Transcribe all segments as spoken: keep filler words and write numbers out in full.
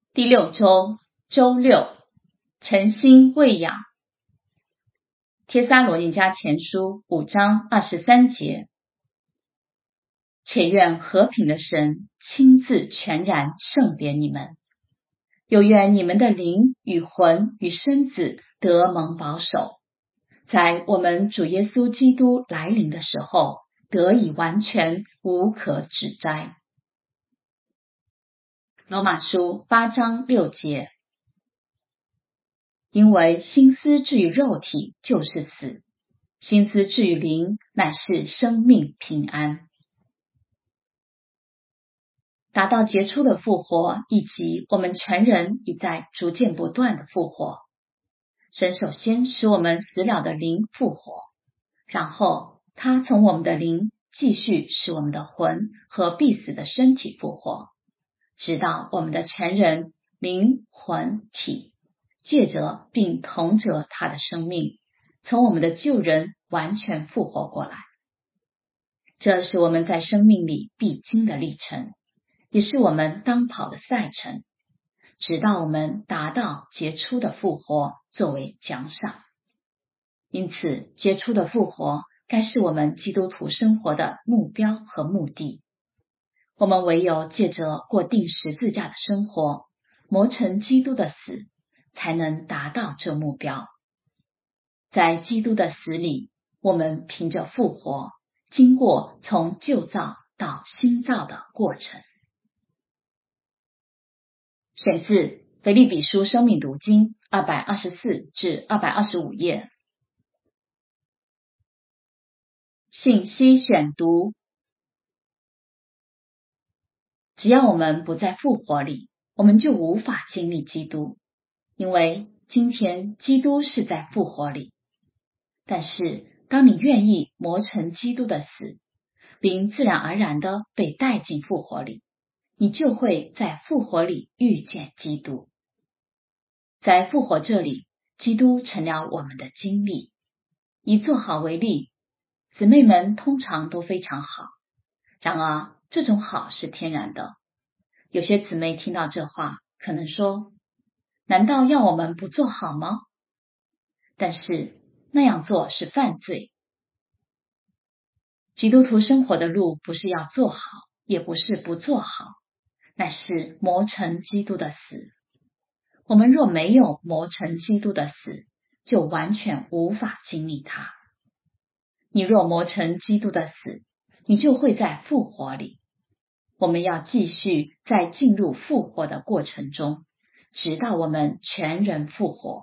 第六周周六，诚心喂养。帖撒罗尼迦前书五章二十三节，且愿和平的神亲自全然圣别你们，又愿你们的灵与魂与身子得蒙保守，在我们主耶稣基督来临的时候得以完全，无可指摘。罗马书八章六节，因为心思至于肉体就是死，心思至于灵乃是生命平安。达到杰出的复活，以及我们全人已在逐渐不断的复活。神首先使我们死了的灵复活，然后他从我们的灵继续使我们的魂和必死的身体复活，直到我们的全人灵魂体借着并同着他的生命，从我们的旧人完全复活过来。这是我们在生命里必经的历程，也是我们当跑的赛程，直到我们达到杰出的复活作为奖赏。因此，杰出的复活该是我们基督徒生活的目标和目的。我们唯有借着过定十字架的生活，磨成基督的死，才能达到这目标。在基督的死里，我们凭着复活，经过从旧造到新造的过程。选自腓立比书生命读经二百二十四至二百二十五页。信息选读。只要我们不在复活里，我们就无法经历基督，因为今天基督是在复活里。但是当你愿意磨成基督的死，并自然而然地被带进复活里，你就会在复活里遇见基督。在复活这里，基督成了我们的经历。以做好为例，姊妹们通常都非常好，然而这种好是天然的。有些姊妹听到这话，可能说，难道要我们不做好吗？但是那样做是犯罪。基督徒生活的路不是要做好，也不是不做好，乃是磨成基督的死。我们若没有磨成基督的死，就完全无法经历它。你若磨成基督的死，你就会在复活里。我们要继续在进入复活的过程中，直到我们全人复活。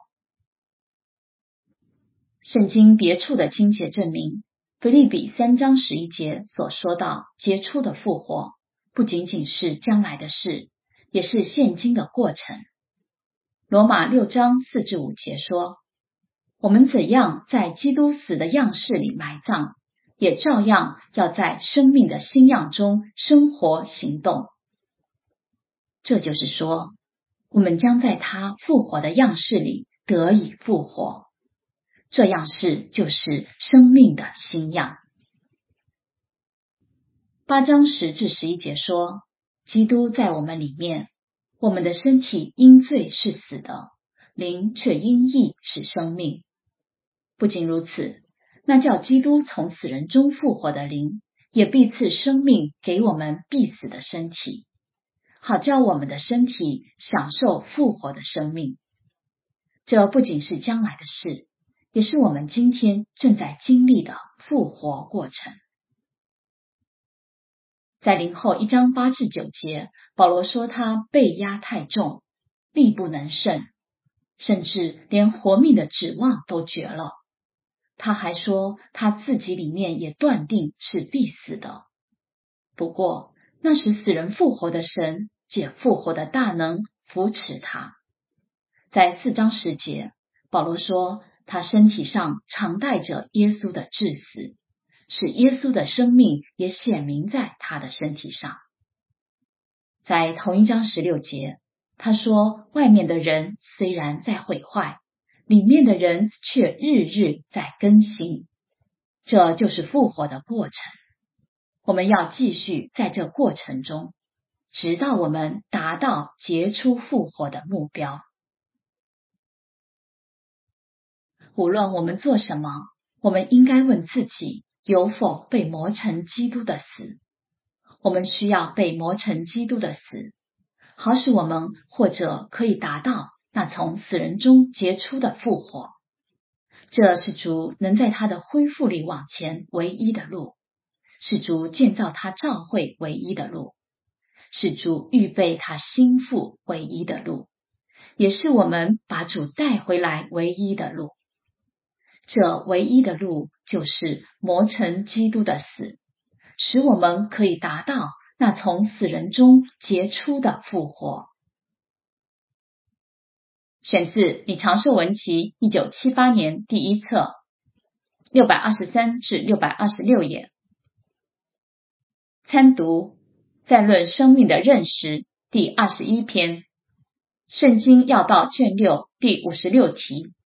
圣经别处的经节证明，腓立比三章十一节所说到杰出的复活，不仅仅是将来的事，也是现今的过程。罗马六章四至五节说，我们怎样在基督死的样式里埋葬，也照样要在生命的新样中生活行动。这就是说，我们将在他复活的样式里得以复活。这样式就是生命的新样。八章十至十一节说，基督在我们里面，我们的身体因罪是死的，灵却因义是生命。不仅如此，那叫基督从死人中复活的灵，也必赐生命给我们必死的身体，好叫我们的身体享受复活的生命。这不仅是将来的事，也是我们今天正在经历的复活过程。在林后一章八至九节，保罗说他被压太重，力不能胜，甚至连活命的指望都绝了。他还说他自己里面也断定是必死的。不过那时死人复活的神借复活的大能扶持他。在四章十节，保罗说他身体上常带着耶稣的致死，使耶稣的生命也显明在他的身体上。在同一章十六节，他说外面的人虽然在毁坏，里面的人却日日在更新。这就是复活的过程。我们要继续在这过程中， 直到我们达到结出复活的目标。无论我们做什么，我们应该问自己有否被磨成基督的死。我们需要被磨成基督的死，好使我们或者可以达到那从死人中结出的复活。这是主能在他的恢复里往前唯一的路，是主建造他教会唯一的路，是主预备他心腹唯一的路，也是我们把主带回来唯一的路。这唯一的路就是磨成基督的死，使我们可以达到那从死人中结出的复活。选自《李长寿文集》一九七八年第一册，六百二十三至六百二十六页。参读在论生命的认识第二十一篇，圣经要道卷六第五十六题。